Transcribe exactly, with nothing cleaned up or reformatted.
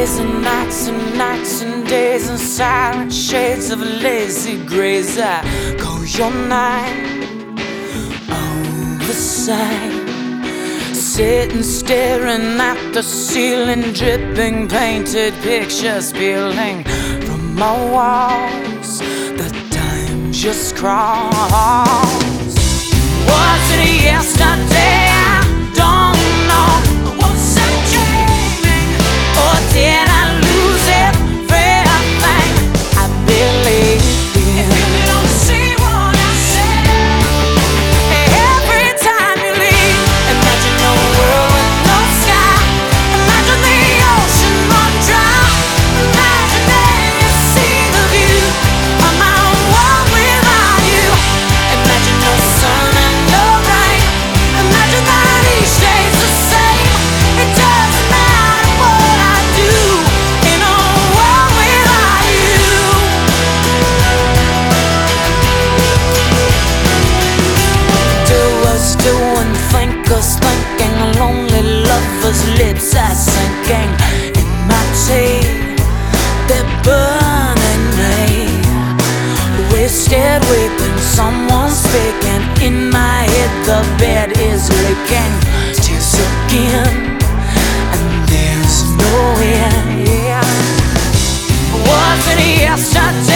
Days and nights and nights and days and silent shades of lazy grays. I call your name on the side, sitting staring at the ceiling, dripping painted pictures peeling from my walls. The time just crawls. Was it yesterday? I don't know. Was I dreaming, or did I lose everything I believe in? If you don't see what I see, every time you leave, imagine no world with no sky. Imagine the ocean run dry. Imagine that you see the view of my own world without you. Imagine no sun and no rain. Imagine that each day's the same. It doesn't matter what I do in a world without you. Do us do and think us thinking, lonely lovers' lips are sinking in my tea. They're burning me. Wasted weeping, someone speaking in my head. The bed is leaking, tears again, and there's no end. Yeah. Was it yesterday?